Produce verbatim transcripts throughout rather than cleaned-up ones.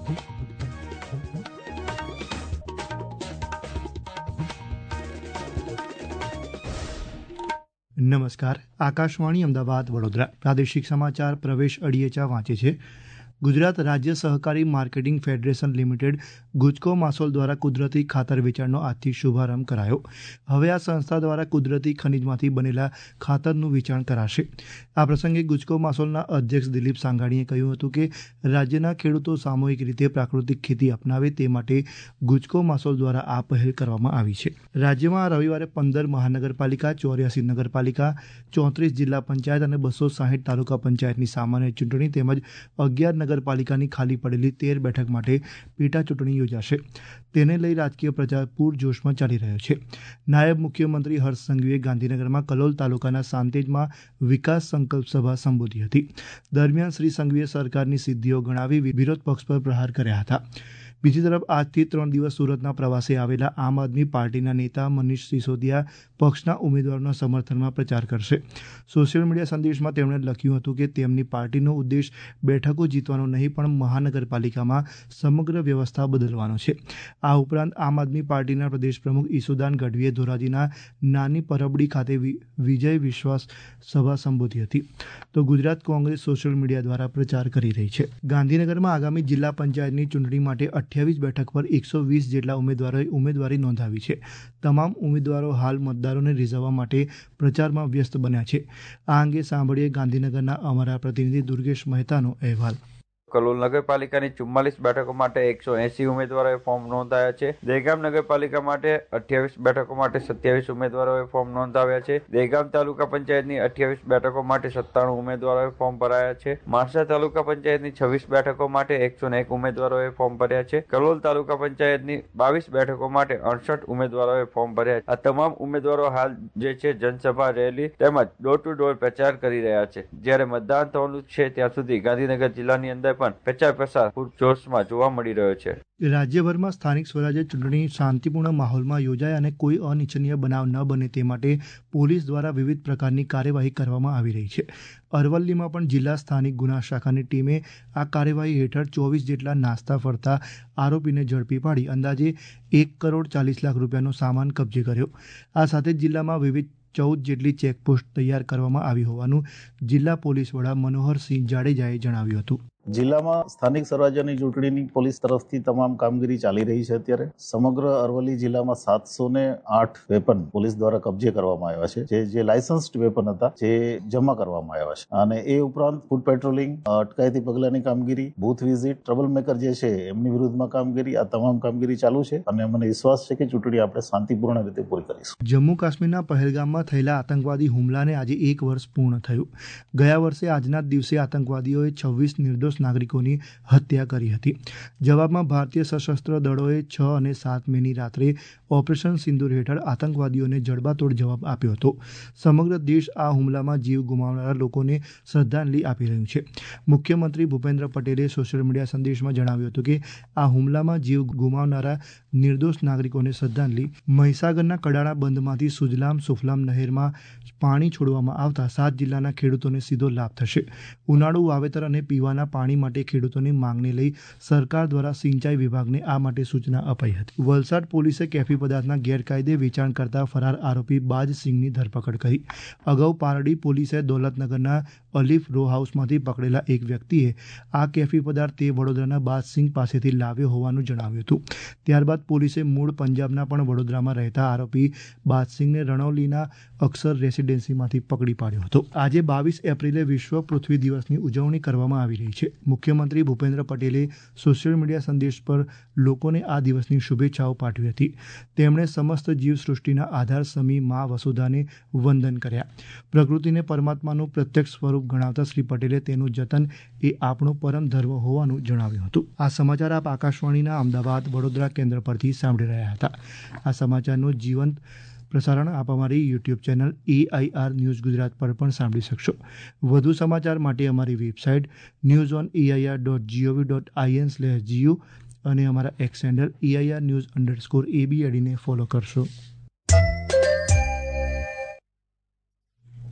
નમસ્કાર. આકાશવાણી અમદાવાદ વડોદરા પ્રાદેશિક સમાચાર પ્રવેશ અડિયેચા વાંચે છે. ગુજરાત રાજ્ય સહકારી marketing federation limited Gujcomasol દ્વારા કુદરતી ખાતર વેચાણનો આજથી શુભારંભ કરાયો. હવે આ સંસ્થા દ્વારા કુદરતી ખનિજમાંથી બનેલા ખાતરનું વેચાણ કરાશે. આ પ્રસંગે ગુજકો માસોલના અધ્યક્ષ દિલીપ સાંગાણીએ કહ્યું હતું કે રાજ્યના ખેડૂતો સામૂહિક રીતે પ્રાકૃતિક ખેતી અપનાવે તે માટે ગુજકો માસોલ દ્વારા આ પહેલ કરવામાં આવી છે. રાજ્યમાં આ રવિવારે પંદર મહાનગરપાલિકા, ચોર્યાસી નગરપાલિકા, ચોત્રીસ જિલ્લા પંચાયત અને બસો સાહીઠ તાલુકા પંચાયતની સામાન્ય ચૂંટણી તેમજ અગિયાર નગરપાલિકાની ખાલી પડેલી તેર બેઠક માટે પેટા ચૂંટણી યોજાશે. તેને લઈ રાજકીય પ્રચાર પૂરજોશમાં ચાલી રહ્યો છે. નાયબ મુખ્યમંત્રી હર્ષ સંઘવીએ ગાંધીનગરમાં કલોલ તાલુકાના સાંતેજમાં વિકાસ સંકલ્પ સભા સંબોધી હતી. દરમિયાન શ્રી સંઘવીએ સરકારની સિદ્ધિઓ ગણાવી વિરોધ પક્ષ પર પ્રહાર કર્યા હતા. બીજી તરફ આજથી ત્રણ દિવસ સુરતના પ્રવાસે આવેલા આમ આદમી પાર્ટીના નેતા મનીષ સિસોદિયા પક્ષના ઉમેદવારોના સમર્થનમાં પ્રચાર કરશે. સોશિયલ મીડિયા સંદેશમાં તેમણે લખ્યું હતું કે તેમની પાર્ટીનો ઉદ્દેશ બેઠકો જીતવાનો નહીં પણ મહાનગરપાલિકામાં સમગ્ર વ્યવસ્થા બદલવાનો છે. આ ઉપરાંત આમ આદમી પાર્ટીના પ્રદેશ પ્રમુખ ઈસુદાન ગઢવીએ ધોરાજીના નાની પરબડી ખાતે વિજય વિશ્વાસ સભા સંબોધી હતી. તો ગુજરાત કોંગ્રેસ સોશિયલ મીડિયા દ્વારા પ્રચાર કરી રહી છે. ગાંધીનગરમાં આગામી જિલ્લા પંચાયતની ચૂંટણી માટે અઠ્યાવીસ બેઠક પર એકસો વીસ જેટલા ઉમેદવારોએ ઉમેદવારી નોંધાવી છે. તમામ ઉમેદવારો હાલ મતદારોને રીઝવવા માટે પ્રચારમાં વ્યસ્ત બન્યા છે. આ અંગે સાંભળીએ ગાંધીનગરના અમારા પ્રતિનિધિ દુર્ગેશ મહેતાનો અહેવાલ. કલોલ નગરપાલિકાની ચુમ્માલીસ બેઠકો માટે એકસો એસી ઉમેદવારોએ ફોર્મ નોંધાયા છે. દહેગામ નગરપાલિકા માટે અઠ્યાવીસ બેઠકો માટે સત્યાવીસ ઉમેદવારોએ ફોર્મ નોંધાવ્યા છે. દહેગામ તાલુકા પંચાયતની અઠ્યાવીસ બેઠકો માટે સત્તાણું ઉમેદવારોએ ફોર્મ ભરાયા છે. માણસા તાલુકા પંચાયતની છવ્વીસ બેઠકો માટે એકસો એક ઉમેદવારોએ ફોર્મ ભર્યા છે. કલોલ તાલુકા પંચાયતની બાવીસ બેઠકો માટે અડસઠ ઉમેદવારોએ ફોર્મ ભર્યા છે. આ તમામ ઉમેદવારો હાલ જે છે જનસભા, રેલી તેમજ ડોર ટુ ડોર પ્રચાર કરી રહ્યા છે. જ્યારે મતદાન થવાનું છે ત્યાં સુધી ગાંધીનગર જિલ્લાની અંદર પ્રચાર પ્રસાર પૂરજોશમાં જોવા મળી રહ્યો છે. રાજ્યભરમાં સ્થાનિક સ્વરાજ્ય ચૂંટણી શાંતિપૂર્ણ માહોલમાં યોજાય અને કોઈ અનિચ્છનીય બનાવ ન બને તે માટે પોલીસ દ્વારા વિવિધ પ્રકારની કાર્યવાહી કરવામાં આવી રહી છે. અરવલ્લીમાં પણ જિલ્લા સ્થાનિક ગુના શાખાની ટીમે આ કાર્યવાહી હેઠળ ચોવીસ જેટલા નાસ્તા ફરતા આરોપીને ઝડપી પાડી અંદાજે એક કરોડ ચાલીસ લાખ રૂપિયાનો સામાન કબજે કર્યો. આ સાથે જિલ્લામાં વિવિધ ચૌદ જેટલી ચેકપોસ્ટ તૈયાર કરવામાં આવી હોવાનું જિલ્લા પોલીસ વડા મનોહરસિંહ જાડેજાએ જણાવ્યું હતું. જિલ્લામાં સ્થાનિક સ્વરાજ્યની ચૂંટણીની પોલીસ તરફથી તમામ કામગીરી ચાલી રહી છે. અત્યારે સમગ્ર અરવલ્લી જિલ્લામાં સાતસો ને આઠ વેપન પોલીસ દ્વારા કબજે કરવામાં આવ્યા છે, જે જે લાયસન્સ્ડ વેપન હતા, જે જમા કરવામાં આવ્યા છે. અને એ ઉપરાંત ફૂડ પેટ્રોલિંગ, અટકાયતી પગલાની કામગીરી, બૂથ વિઝિટ, ટ્રબલ મેકર જે છે એમની વિરુદ્ધમાં કામગીરી, આ તમામ કામગીરી ચાલુ છે અને મને વિશ્વાસ છે કે ચૂંટણી આપણે શાંતિપૂર્ણ રીતે પૂરી કરીશું. જમ્મુ કાશ્મીરના પહેલગામમાં થયેલા આતંકવાદી હુમલાને આજે એક વર્ષ પૂર્ણ થયું. ગયા વર્ષે આજના જ દિવસે આતંકવાદીઓએ છવ્વીસ નિર્દોષ નાગરિકોની હત્યા કરી હતી. જવાબમાં ભારતીય સશસ્ત્ર દળોએ છ અને સાત મેની રાત્રે ઓપરેશન સિંદૂર હેઠળ આતંકવાદીઓને જડબાતોડ જવાબ આપ્યો હતો. સમગ્ર દેશ આ હુમલામાં જીવ ગુમાવનારા લોકોને શ્રદ્ધાંજલિ આપી રહ્યું છે. મુખ્યમંત્રી ભૂપેન્દ્ર પટેલે સોશિયલ મીડિયા સંદેશમાં જણાવ્યું હતું કે આ હુમલામાં જીવ ગુમાવનારા નિર્દોષ નાગરિકોને શ્રદ્ધાંજલિ. મહીસાગરના કડાણા બંધમાંથી સુજલામ સુફલામ નહેરમાં પાણી છોડવામાં આવતા સાત જિલ્લાના ખેડૂતોને સીધો લાભ થશે. ઉનાળુ વાવેતર અને પીવાના પાણી માટે ખેડૂતોની માંગને લઈ સરકાર દ્વારા સિંચાઈ વિભાગને આ માટે સૂચના અપાઈ હતી. વલસાડ પોલીસે કેફી પદાર્થના ગેરકાયદે વેચાણ કરતા ફરાર આરોપી બાજસિંહની ધરપકડ કરી. અગાઉ પારડી પોલીસે દૌલતનગરના અલીફ રો હાઉસમાંથી પકડેલા એક વ્યક્તિએ આ કેફી પદાર્થ તે વડોદરાના બાજસિંહ પાસેથી લાવ્યો હોવાનું જણાવ્યું હતું. ત્યારબાદ પોલીસે મૂળ પંજાબના પણ વડોદરામાં રહેતા આરોપી બાજસિંહને રણૌલીના અક્ષર રેસિડેન્સીમાંથી પકડી પાડ્યો હતો. આજે બાવીસ એપ્રિલે વિશ્વ પૃથ્વી દિવસની ઉજવણી કરવામાં આવી રહી છે. મુખ્યમંત્રી ભૂપેન્દ્ર પટેલે સોશિયલ મીડિયા સંદેશ પર લોકોને આ દિવસની શુભેચ્છાઓ પાઠવી હતી. તેમણે સમસ્ત જીવસૃષ્ટિના આધાર સમી મા વસુધાને વંદન કર્યા. પ્રકૃતિને પરમાત્માનું પ્રત્યક્ષ સ્વરૂપ ગણાવતા શ્રી પટેલે તેનું જતન એ આપણો પરમ ધર્મ હોવાનું જણાવ્યું હતું. આ સમાચાર આપ આકાશવાણીના અમદાવાદ વડોદરા કેન્દ્ર પરથી સાંભળી રહ્યા હતા. આ સમાચારનું જીવંત પ્રસારણ આપ અમારી YouTube channel A I R news Gujarat પર પણ સાંભળી શકશો. વધુ સમાચાર માટે અમારી website news on AIR dot GOV dot IN slash GU અને અમારા X handle AIR news underscore AB એડીને ફોલો કરશો.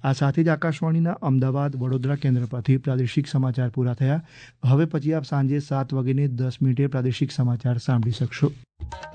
આ સાથે જ આકાશવાણીના અમદાવાદ વડોદરા કેન્દ્ર પરથી પ્રાદેશિક સમાચાર પૂરા થયા. હવે પછી આપ સાંજે સાત વાગીને દસ મિનિટે પ્રાદેશિક સમાચાર સાંભળી શકશો.